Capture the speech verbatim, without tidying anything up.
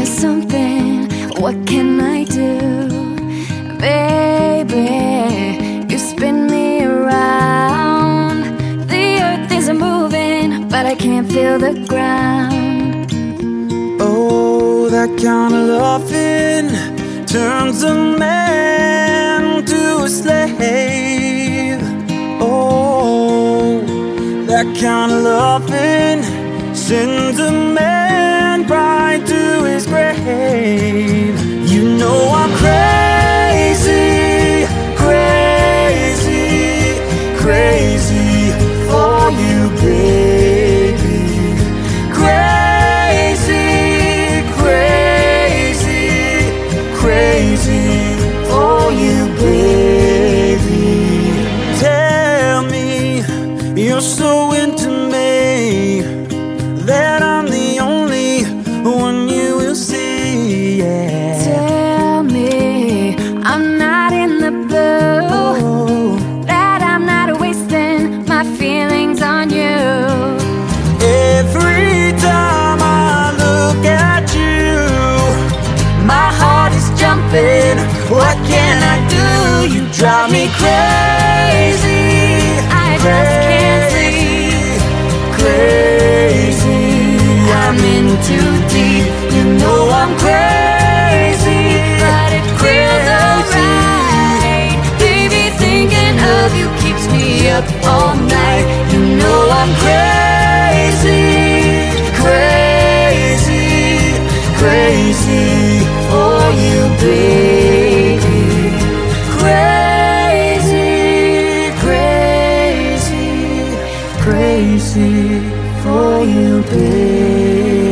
something, what can I do? Baby, you spin me around. The earth is moving, but I can't feel the ground. Oh, that kind of loving turns a man to a slave. Oh, that kind of loving sends a man right to his grave. You know I'm crazy, crazy, crazy for you, baby. Crazy, crazy, crazy for you, baby. Tell me you're so into me that I'm the only one you will see, yeah. Tell me I'm not in the blue, Oh, that I'm not wasting my feelings on you. every time I look at you, my heart is jumping. What can I do? You drive me crazy. I just can't sleep. Crazy, I'm in too deep. You know I'm crazy, But it feels alright. Baby, thinking of you keeps me up all night. You know I'm crazy, crazy, crazy for you, baby. Crazy, crazy, crazy for you, baby.